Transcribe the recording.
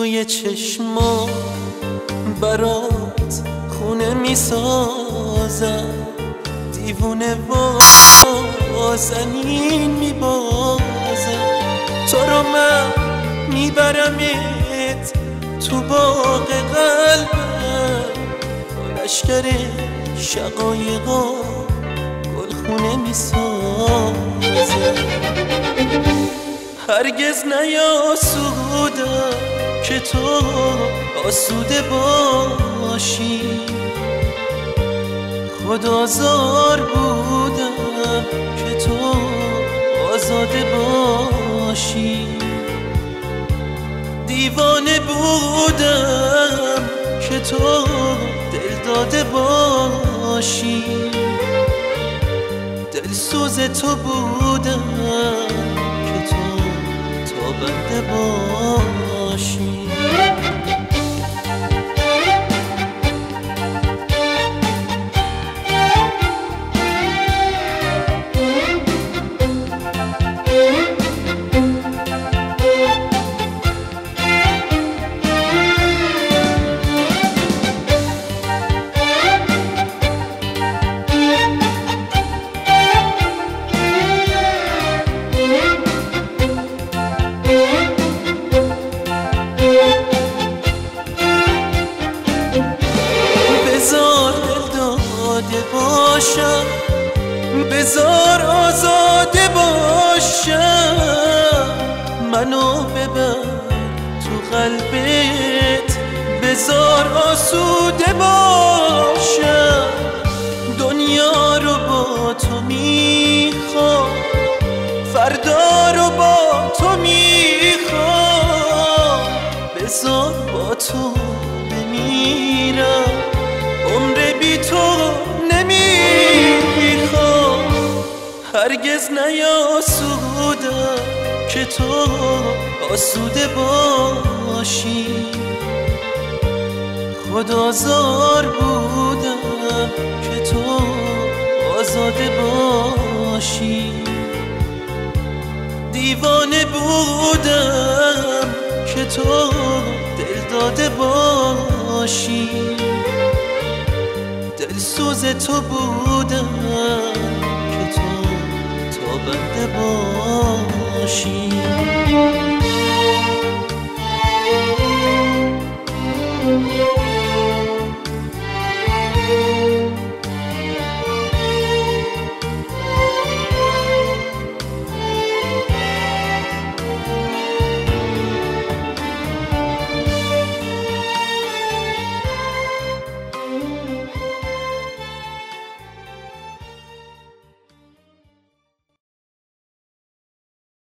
توی چشما برات خونه میسازم، دیوونه و زمین میبازم. تو رو من میبرمت تو باغ قلبم، با لشکر شقایقا گلخونه میسازم. هرگز نیاسودم که تو آسوده باشی، خودآزار بودم که تو آزاده باشی. دیوانه بودم که تو دل داده باشی، دلسوز تو بودم که تو تابنده باشی. بذار آزاده باشم، منو ببر تو قلبت، بذار آسوده باشم. دنیا رو با تو میخوام، فردا رو با تو میخوام، بذار با تو بمیرم، عمر بی تو هرگز نیاسودم که تو آسوده باشی. خودآزار بودم که تو آزاده باشی. دیوانه بودم که تو دل داده باشی، دلسوز تو بودم که تو تابنده باشی.